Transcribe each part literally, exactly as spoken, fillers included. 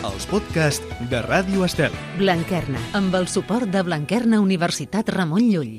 els podcasts de Ràdio Estel. Blanquerna, amb el suport de Blanquerna Universitat Ramon Llull.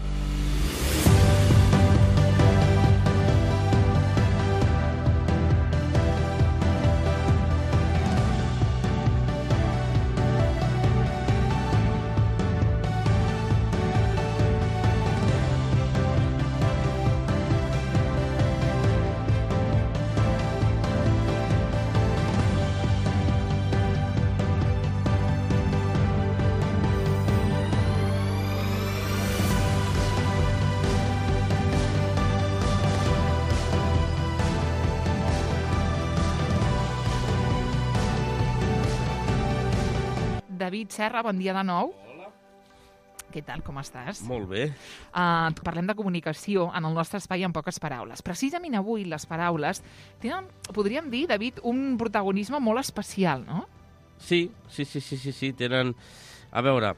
David Serra, bon dia de nou. Hola. Què tal, com estàs? Molt bé. Uh, parlem de comunicació en el nostre espai en poques paraules. Precisament avui les paraules tenen, podríem dir, David, un protagonisme molt especial, no? Sí, sí, sí, sí, sí, sí. Tenen... A veure,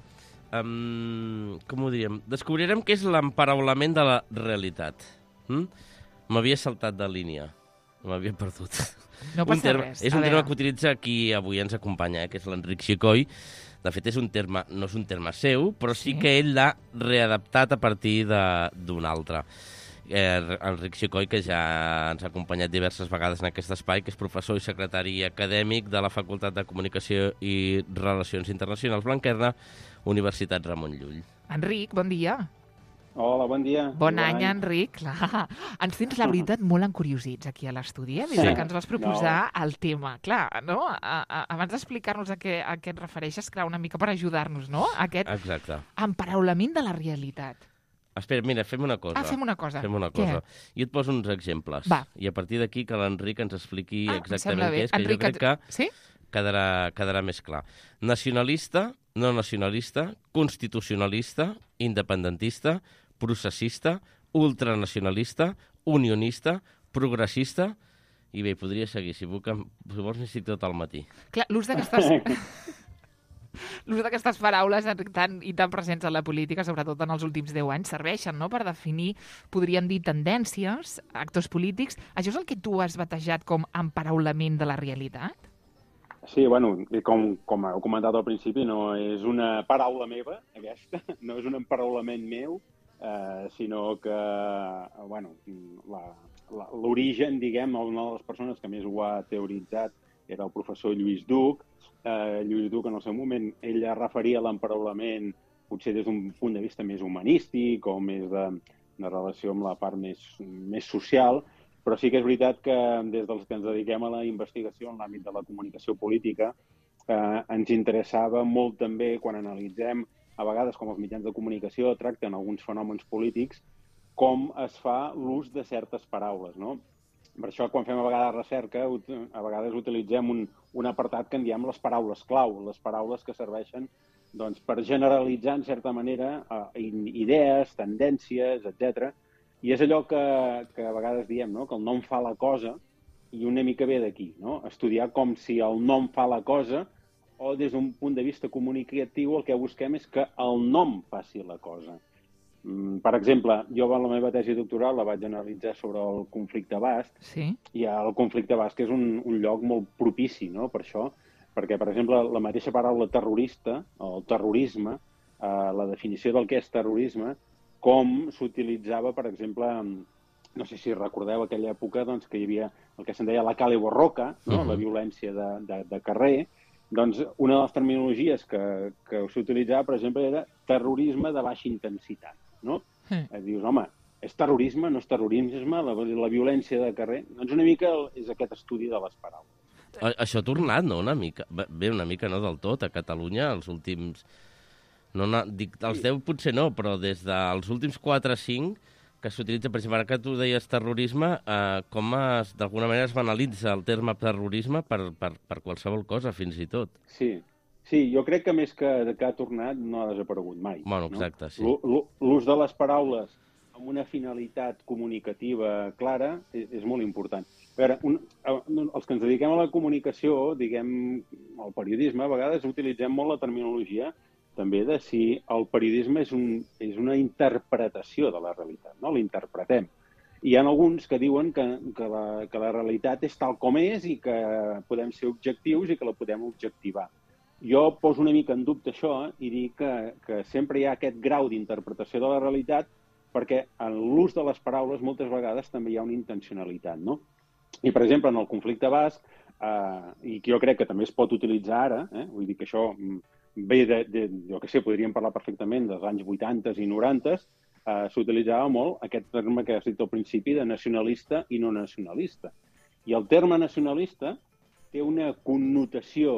um, com ho diríem? Descobrirem què és l'emparaulament de la realitat. Hm? M'havia saltat de línia. M'havia perdut. No passa un terme, res. És A un terme veure. que utilitza qui avui ens acompanya, eh, que és l'Enric Xicoi. De fet, és un terme, no és un terme seu, però sí, Sí. que ell l'ha readaptat a partir d'un altre. Eh, Enric Xicoi, que ja ens ha acompanyat diverses vegades en aquest espai, que és professor i secretari acadèmic de la Facultat de Comunicació i Relacions Internacionals Blanquerna, Universitat Ramon Llull. Enric, bon dia. Hola, bon dia. Bon any, Enric. Clar. Ens tens, la veritat, molt encuriosits aquí a l'estudi, eh? Des Sí. que ens vas proposar no. el tema. Clar, no? A, a, abans d'explicar-nos a, què, a què et refereixes, clar, una mica per ajudar-nos, no? Aquest Exacte. emparaulament de la realitat. Espera, mira, fem una cosa. Ah, fem una cosa. Fem una Què? cosa. Jo et poso uns exemples. Va. I a partir d'aquí que l'Enric ens expliqui Ah, em sembla exactament bé. què és, que Enric, jo crec que Sí? quedarà, quedarà més clar. Nacionalista, no nacionalista, constitucionalista, independentista, processista, ultranacionalista, unionista, progressista, i bé, podria seguir, si, puc, si vols n'estic tot al matí. Clar, l'ús d'aquestes... L'ús d'aquestes paraules tan i tan presents en la política, sobretot en els últims deu anys, serveixen, no?, per definir, podríem dir, tendències, actors polítics. Això és el que tu has batejat com emparaulament de la realitat? Sí, bueno, com, com heu comentat al principi, no és una paraula meva, aquesta, no és un emparaulament meu, eh, sinó que, bueno, l'origen, diguem, una de les persones que més ho ha teoritzat era el professor Lluís Duc. Eh, Lluís Duc, en el seu moment, ell es referia a l'emparaulament potser des d'un punt de vista més humanístic o més de, de relació amb la part més, més social, però sí que és veritat que des dels que ens dediquem a la investigació en l'àmbit de la comunicació política eh, ens interessava molt també, quan analitzem a vegades com els mitjans de comunicació tracten alguns fenòmens polítics, com es fa l'ús de certes paraules, no? Per això, quan fem a vegades recerca, a vegades utilitzem un, un apartat que en diem les paraules clau, les paraules que serveixen doncs, per generalitzar, en certa manera, eh, idees, tendències, etcètera. I és allò que, que a vegades diem, no?, que el nom fa la cosa, i una mica ve d'aquí, no? Estudiar com si el nom fa la cosa, o des d'un punt de vista comunicatiu el que busquem és que el nom faci la cosa. Per exemple, jo en la meva tesi doctoral la vaig analitzar sobre el conflicte basc, Sí. i el conflicte basc és un, un lloc molt propici, no?, per això, perquè, per exemple, la mateixa paraula terrorista, o terrorisme, eh, la definició del que és terrorisme, com s'utilitzava, per exemple, no sé si recordeu aquella època doncs, que hi havia el que se'n deia la cale borroca, no?, Mhm. la violència de, de, de carrer. Doncs una de les terminologies que, que s'utilitzava, per exemple, era terrorisme de baixa intensitat, no? Mm. Eh, dius, home, és terrorisme, no és terrorisme, la, la violència de carrer? Doncs una mica és aquest estudi de les paraules. A, això ha tornat, no?, una mica. Bé, una mica no del tot, a Catalunya, els últims... No, no, dic, els deu potser no, però des dels últims quatre o cinc que s'utilitza, per exemple, ara que tu deies terrorisme, eh, com es, d'alguna manera es banalitza el terme terrorisme per, per, per qualsevol cosa, fins i tot. Sí, sí, jo crec que més que, que ha tornat no ha desaparegut mai. Bueno, exacte, sí. No? L'ús de les paraules amb una finalitat comunicativa clara és, és molt important. A veure, un, els que ens dediquem a la comunicació, diguem, al periodisme, a vegades utilitzem molt la terminologia també de si el periodisme és, un, és una interpretació de la realitat, no? L'interpretem. hi ha alguns que diuen que, que, la, que la realitat és tal com és i que podem ser objectius i que la podem objectivar. Jo poso una mica en dubte això i dic que, que sempre hi ha aquest grau d'interpretació de la realitat perquè en l'ús de les paraules moltes vegades també hi ha una intencionalitat, no? I, per exemple, en el conflicte basc, eh, i que jo crec que també es pot utilitzar ara, eh, vull dir que això ve de, de, jo què sé, podríem parlar perfectament dels anys vuitanta i noranta, eh, s'utilitzava molt aquest terme que has dit al principi de nacionalista i no nacionalista. I el terme nacionalista té una connotació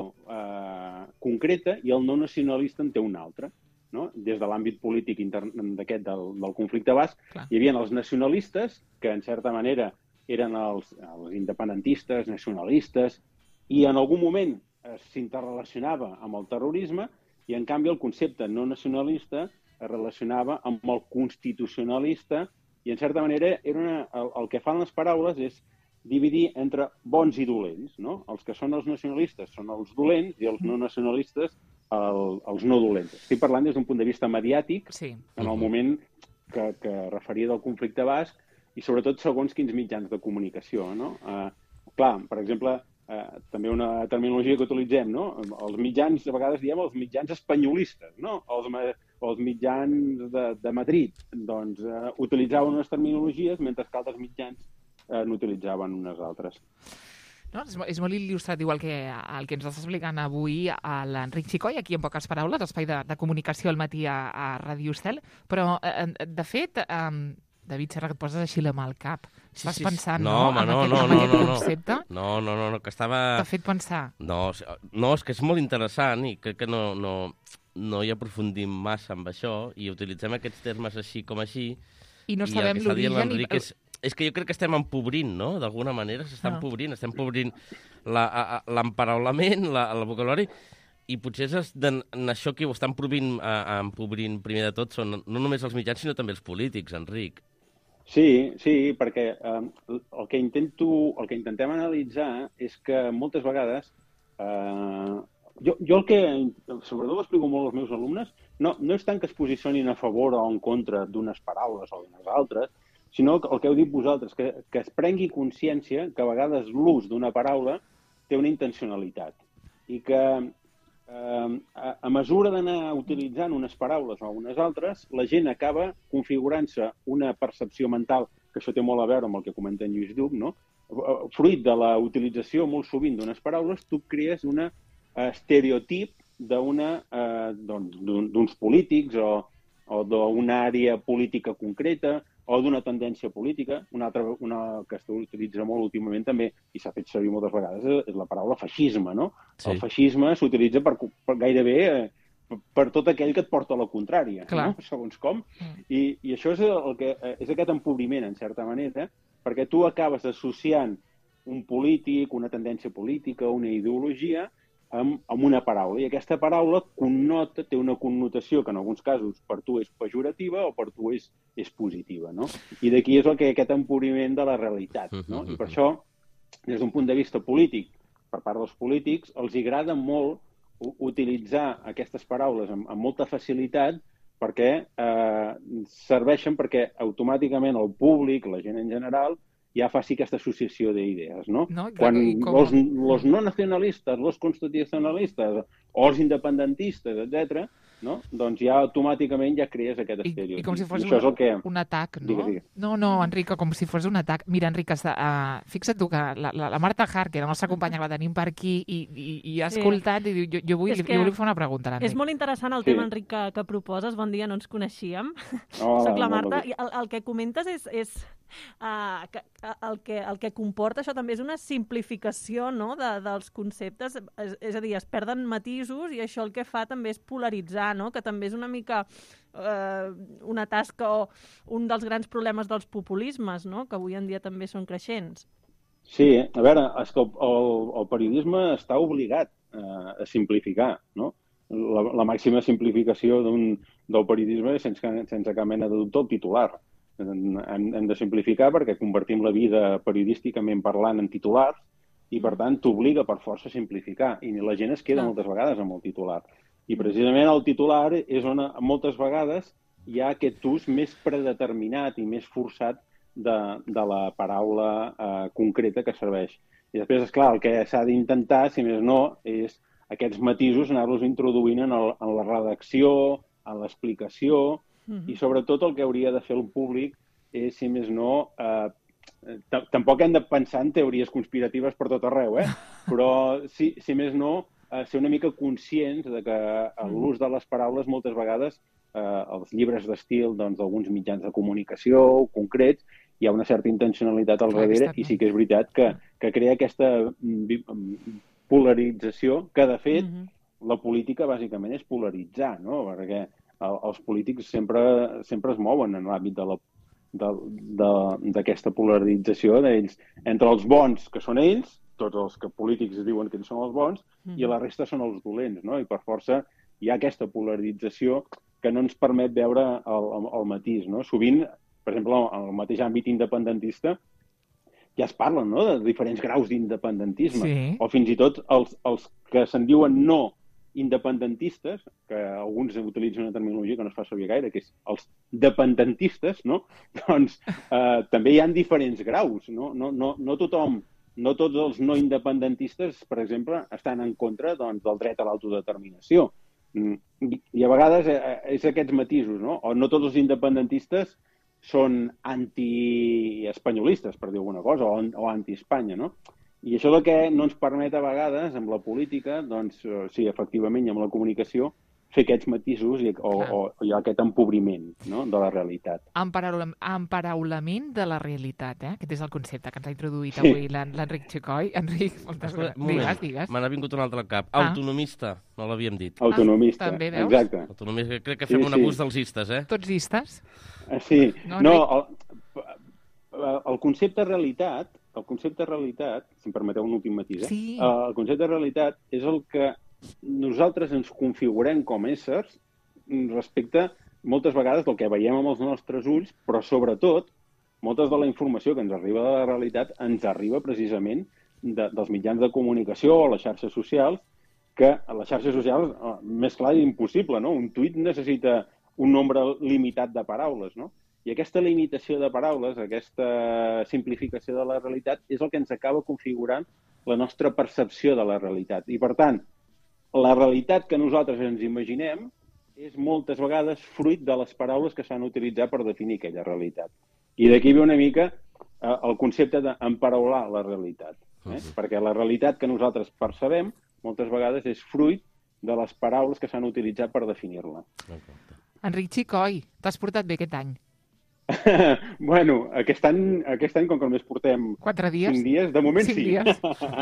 eh, concreta i el no nacionalista en té una altra. No? Des de l'àmbit polític d'aquest del, del conflicte basc, Clar. Hi havia els nacionalistes, que en certa manera eren els, els independentistes, nacionalistes, i en algun moment s'interrelacionava amb el terrorisme, i en canvi el concepte no nacionalista es relacionava amb el constitucionalista, i en certa manera era una, el, el que fan les paraules és dividir entre bons i dolents. No? Els que són els nacionalistes són els dolents i els no nacionalistes el, els no dolents. Estic parlant des d'un punt de vista mediàtic, sí. En el moment que, que referia del conflicte basc, i sobretot segons quins mitjans de comunicació. No? Uh, clar, per exemple, uh, també una terminologia que utilitzem, no? Els mitjans, a vegades diem els mitjans espanyolistes, no? Els, els mitjans de, de Madrid, doncs uh, utilitzaven unes terminologies mentre que altres mitjans uh, n'utilitzaven unes altres. No, és, és molt il·lustratiu el que, el que ens estàs explicant avui a l'Enric Xicoi, aquí en poques paraules, espai de, de comunicació al matí a, a Ràdio Estel, però, eh, de fet, eh, David Serra, que et poses així la mà al cap. Estàs sí, sí, pensant, no, no, home, en no, aquest, no, en no, aquest no, concepte? No, no, no, no, que estava... T'ha fet pensar? No, no, és que és molt interessant i crec que no, no, no hi aprofundim massa amb això i utilitzem aquests termes així com així. I no sabem l'origen... I... És, és que jo crec que estem empobrint, no? D'alguna manera s'està no. empobrint, estem empobrint l'emparaulament, la, el vocabulari, i potser és en, en això que ho estan empobrint, empobrint primer de tot són no només els mitjans, sinó també els polítics, Enric. Sí, sí, perquè eh, el, que intento, el que intentem analitzar és que moltes vegades, eh, jo, jo el que, sobretot ho explico molt als meus alumnes, no, no és tant que es posicionin a favor o en contra d'unes paraules o d'unes altres, sinó que el que heu dit vosaltres, que, que es prengui consciència que a vegades l'ús d'una paraula té una intencionalitat i que eh, a, a mesura d'anar utilitzant unes paraules o unes altres, la gent acaba configurant-se una percepció mental, que això té molt a veure amb el que comenta en Lluís Duc, no? Fruit de la utilització molt sovint d'unes paraules, tu crees un estereotip d'una, eh, d'uns polítics o, o d'una àrea política concreta, o d'una tendència política. Una altra una que es utilitza molt últimament també, i s'ha fet servir moltes vegades, és la paraula feixisme, no? Sí. El feixisme s'utilitza per, per gairebé eh, per tot aquell que et porta a la contrària, no? Segons com. I, i això és, el que, és aquest empobriment, en certa manera, perquè tu acabes associant un polític, una tendència política, una ideologia, amb, amb una paraula. I aquesta paraula connota, té una connotació que en alguns casos per tu és pejorativa o per tu és, és positiva, no? I d'aquí és el que aquest empobriment de la realitat, no? I per això, des d'un punt de vista polític, per part dels polítics, els agrada molt utilitzar aquestes paraules amb, amb molta facilitat perquè eh, serveixen perquè automàticament el públic, la gent en general, ja faci aquesta associació d'idees, no? no Quan com... los, los no nacionalistes, los constitucionalistes o els independentistes, etcètera, no? Doncs ja automàticament ja crees aquest estereotip. I, i com si fos un, que... un atac, no? Digues, digues. No, no, Enric, com si fos un atac. Mira, Enric, uh, fixa't tu que la, la, la Marta Harker, la nostra companya, la tenim per aquí i, i, i ha escoltat sí. i diu, jo, jo, vull, jo vull fer una pregunta a l'Enric. És molt interessant el sí. tema, Enric, que, que proposes. Bon dia, no ens coneixíem. Oh, Soc la Marta. I el, el que comentes és... és... Uh, que, el, que, el que comporta això també és una simplificació, no? de, dels conceptes, és, és a dir, es perden matisos i això el que fa també és polaritzar, no? Que també és una mica uh, una tasca o un dels grans problemes dels populismes, no? Que avui en dia també són creixents. Sí, a veure, és que el, el, el periodisme està obligat uh, a simplificar, no? La, la màxima simplificació d'un, del periodisme és sense, sense cap mena de dubte el titular. Hem, hem de simplificar perquè convertim la vida periodísticament parlant en titulars i, per tant, t'obliga per força a simplificar. I la gent es queda no. moltes vegades amb el titular. I, precisament, el titular és on moltes vegades hi ha aquest ús més predeterminat i més forçat de, de la paraula eh, concreta que serveix. I després, esclar, el que s'ha d'intentar, si més no, és aquests matisos anar-los introduint en, el, en la redacció, en l'explicació, mm-hmm. i sobretot el que hauria de fer el públic és, si més no, eh, tampoc hem de pensar en teories conspiratives per tot arreu, eh? Però, si, si més no, eh, ser una mica conscients de que l'ús de les paraules moltes vegades, eh, els llibres d'estil doncs, d'alguns mitjans de comunicació concrets, hi ha una certa intencionalitat al darrere i sí que és veritat que, que crea aquesta polarització que, de fet, mm-hmm. la política bàsicament és polaritzar, no? Perquè el, els polítics sempre, sempre es mouen en l'àmbit de la d'aquesta polarització d'ells entre els bons, que són ells, tots els que polítics diuen que ells són els bons, mm. i la resta són els dolents, no? I per força hi ha aquesta polarització que no ens permet veure el, el, el matís, no? Sovint, per exemple, en el mateix àmbit independentista, ja es parlen, no?, de diferents graus d'independentisme, sí. O fins i tot els, els que se'n diuen no independentistes, que alguns utilitzen una terminologia que no es fa servir gaire, que és els dependentistes, no? Doncs eh, també hi ha diferents graus, no? No, no, no tothom, no tots els no independentistes, per exemple, estan en contra doncs, del dret a l'autodeterminació. I, I a vegades és aquests matisos, no? O no tots els independentistes són anti-espanyolistes, per dir alguna cosa, o, o anti-Espanya, no? I això és el que no ens permet a vegades, amb la política, doncs, sí, efectivament, i amb la comunicació, fer aquests matisos i, o, o, o hi ha aquest empobriment, no?, de la realitat. Emparaula, emparaulament de la realitat, eh? Aquest és el concepte que ens ha introduït sí. avui l'Enric Xicoi. Enric, moltes gràcies. Digues, digues. Me n'ha vingut un altre al cap. Ah. Autonomista, no l'havíem dit. Autonomista, ah, també, veus? Exacte. Autonomista, crec que fem sí, un abús sí. dels istes, eh? Tots istes? Sí, no, no el, el concepte realitat, el concepte realitat, si em permeteu un últim matís, eh? Sí. El concepte de realitat és el que nosaltres ens configurem com éssers respecte, moltes vegades, del que veiem amb els nostres ulls, però sobretot, moltes de la informació que ens arriba de la realitat ens arriba precisament de, dels mitjans de comunicació o les xarxes socials, que a les xarxes socials, més clar i impossible, no? Un tuit necessita un nombre limitat de paraules, no? I aquesta limitació de paraules, aquesta simplificació de la realitat, és el que ens acaba configurant la nostra percepció de la realitat. I, per tant, la realitat que nosaltres ens imaginem és moltes vegades fruit de les paraules que s'han utilitzat per definir aquella realitat. I d'aquí ve una mica eh, el concepte d'emparaular la realitat. Eh? Uh-huh. Perquè la realitat que nosaltres percebem moltes vegades és fruit de les paraules que s'han utilitzat per definir-la. Uh-huh. Enric Xicoi, t'has portat bé aquest any? Bueno, aquest any, aquest any, com que només portem Quatre dies? cinc dies, de moment cinc sí. Dies.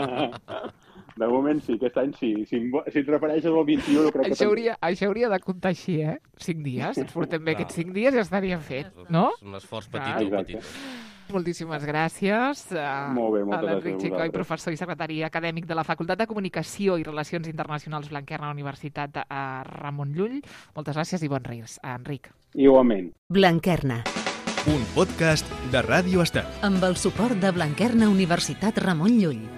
De moment sí, aquest any sí. Si, si et refereixes al vint-i-u, jo crec això que... Hauria, això hauria de comptar així, eh? Cinc dies, ens portem bé aquests cinc dies i estaria fet, no? És un esforç petit o petit. Moltíssimes gràcies a, Molt bé, moltes a l'Enric Xicoi, gràcies. professor i secretari acadèmic de la Facultat de Comunicació i Relacions Internacionals Blanquerna Universitat a Ramon Llull. Moltes gràcies i bons reis, Enric. Igualment. Blanquerna. Un podcast de Ràdio Estel. Amb el suport de Blanquerna Universitat Ramon Llull.